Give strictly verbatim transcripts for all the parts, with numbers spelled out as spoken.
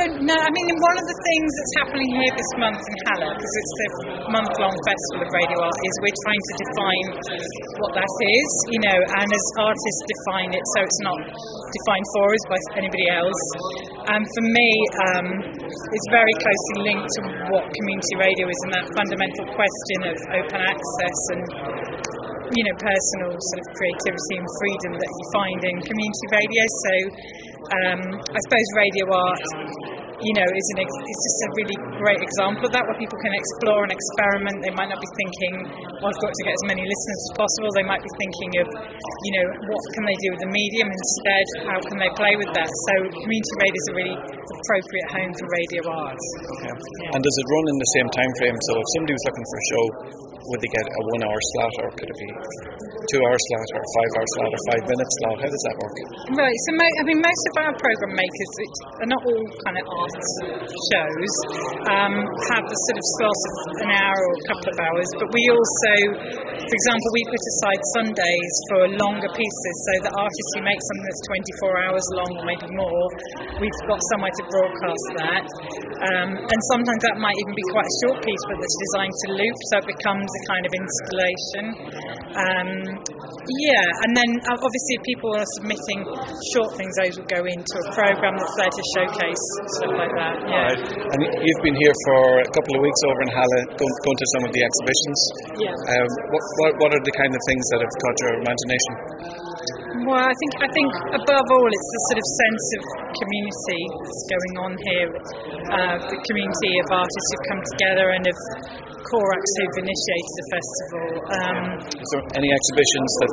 don't know. I mean, one of the things that's happening here this month in Halle, because it's the month-long festival of radio art, is we're trying to define what that is, you know, and as artists define it, so it's not defined for us by anybody else. And for me, um, it's very closely linked to what community radio is, and that fundamental question of open access and, you know, personal sort of creativity and freedom that you find in community radio. So um, I suppose radio art, you know, is, an ex- is just a really great example of that, where people can explore and experiment. They might not be thinking, well, I've got to get as many listeners as possible. They might be thinking of, you know, what can they do with the medium instead? How can they play with that? So community radio is a really appropriate home for radio art. Okay. Yeah. And does it run in the same time frame? So if somebody was looking for a show, would they get a one-hour slot, or could it be two-hour slot, or five-hour slot, or five-minute slot? How does that work? Right. So, mo- I mean, most of our program makers, which are not all kind of arts shows, um, have the sort of slot of an hour or a couple of hours. But we also, for example, we put aside Sundays for longer pieces, so that artists who make something that's twenty-four hours long or maybe more, we've got somewhere to broadcast that. Um, and sometimes that might even be quite a short piece, but that's designed to loop, so it becomes a kind of installation. Um, yeah, and then uh, obviously if people are submitting short things, those will go into a program that's there to showcase stuff like that. Yeah. Right. And you've been here for a couple of weeks over in Halle, going, going to some of the exhibitions. Yeah. Um, what, what what are the kind of things that have caught your imagination? Well, I think I think above all, it's the sort of sense of community that's going on here. Uh, the community of artists who've come together and of Corax who've initiated the festival. Um, Is there any exhibitions that,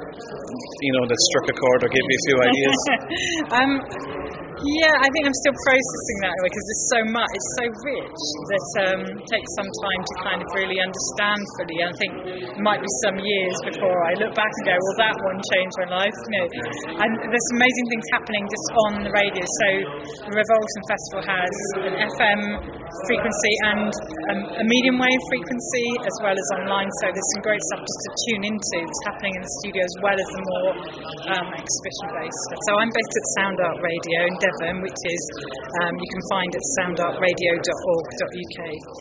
you know, that struck a chord or gave you a few ideas? um, yeah, I think I'm still processing that because there's so much, it's so rich that um, it takes some time to kind of really understand fully. I think it might be some years before I look back and go, well, that one changed my life. You know, and there's amazing things happening just on the radio. So the Revolton Festival has an F M frequency and um, a medium wave frequency as well as online. So there's some great stuff just to tune into that's happening in the studio as well as the more um, exhibition-based stuff. So I'm based at Sound Art Radio in Devon, which is um, you can find at sound art radio dot org dot U K.